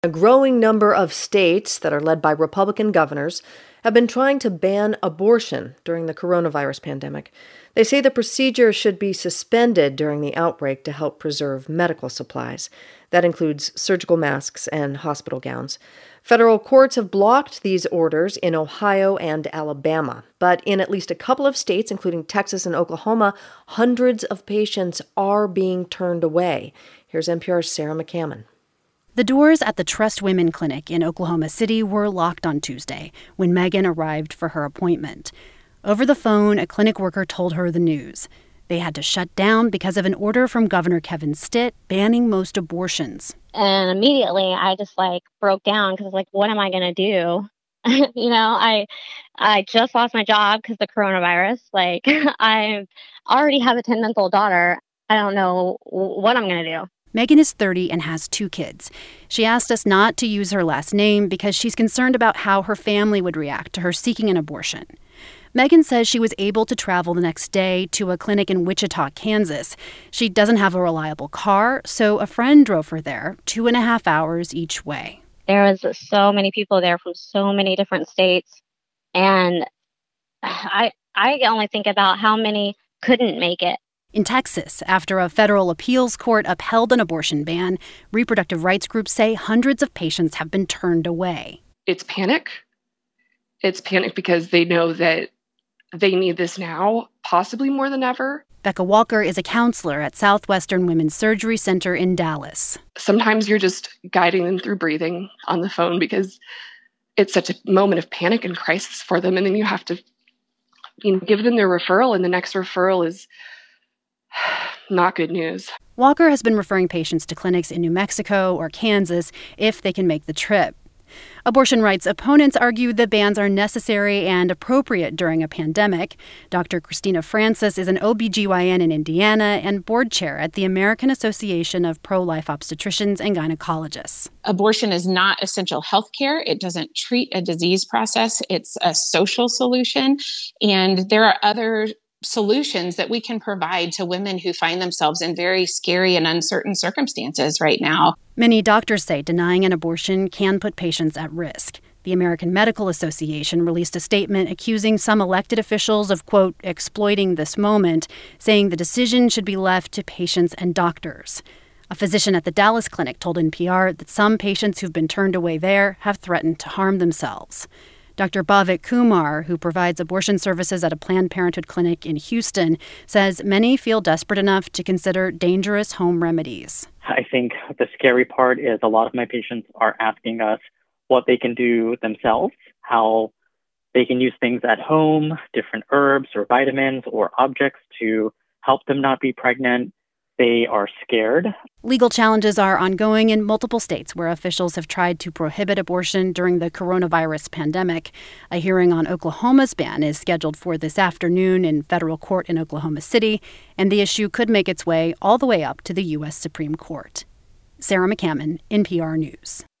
A growing number of states that are led by Republican governors have been trying to ban abortion during the coronavirus pandemic. They say the procedure should be suspended during the outbreak to help preserve medical supplies. That includes surgical masks and hospital gowns. Federal courts have blocked these orders in Ohio and Alabama. But in at least a couple of states, including Texas and Oklahoma, hundreds of patients are being turned away. Here's NPR's Sarah McCammon. The doors at the Trust Women Clinic in Oklahoma City were locked on Tuesday when Megan arrived for her appointment. Over the phone, a clinic worker told her the news. They had to shut down because of an order from Governor Kevin Stitt banning most abortions. And immediately I just broke down because what am I going to do? I just lost my job because of the coronavirus. I already have a 10-month-old daughter. I don't know what I'm going to do. Megan is 30 and has 2 kids. She asked us not to use her last name because she's concerned about how her family would react to her seeking an abortion. Megan says she was able to travel the next day to a clinic in Wichita, Kansas. She doesn't have a reliable car, so a friend drove her there 2.5 hours each way. There was so many people there from so many different states, and I only think about how many couldn't make it. In Texas, after a federal appeals court upheld an abortion ban, reproductive rights groups say hundreds of patients have been turned away. It's panic. It's panic because they know that they need this now, possibly more than ever. Becca Walker is a counselor at Southwestern Women's Surgery Center in Dallas. Sometimes you're just guiding them through breathing on the phone because it's such a moment of panic and crisis for them. And then you have to give them their referral, and the next referral is not good news. Walker has been referring patients to clinics in New Mexico or Kansas if they can make the trip. Abortion rights opponents argue the bans are necessary and appropriate during a pandemic. Dr. Christina Francis is an OBGYN in Indiana and board chair at the American Association of Pro-Life Obstetricians and Gynecologists. Abortion is not essential health care. It doesn't treat a disease process. It's a social solution. And there are other solutions that we can provide to women who find themselves in very scary and uncertain circumstances right now. Many doctors say denying an abortion can put patients at risk. The American Medical Association released a statement accusing some elected officials of, quote, exploiting this moment, saying the decision should be left to patients and doctors. A physician at the Dallas clinic told NPR that some patients who've been turned away there have threatened to harm themselves. Dr. Bhavik Kumar, who provides abortion services at a Planned Parenthood clinic in Houston, says many feel desperate enough to consider dangerous home remedies. I think the scary part is a lot of my patients are asking us what they can do themselves, how they can use things at home, different herbs or vitamins or objects to help them not be pregnant. They are scared. Legal challenges are ongoing in multiple states where officials have tried to prohibit abortion during the coronavirus pandemic. A hearing on Oklahoma's ban is scheduled for this afternoon in federal court in Oklahoma City, and the issue could make its way all the way up to the U.S. Supreme Court. Sarah McCammon, NPR News.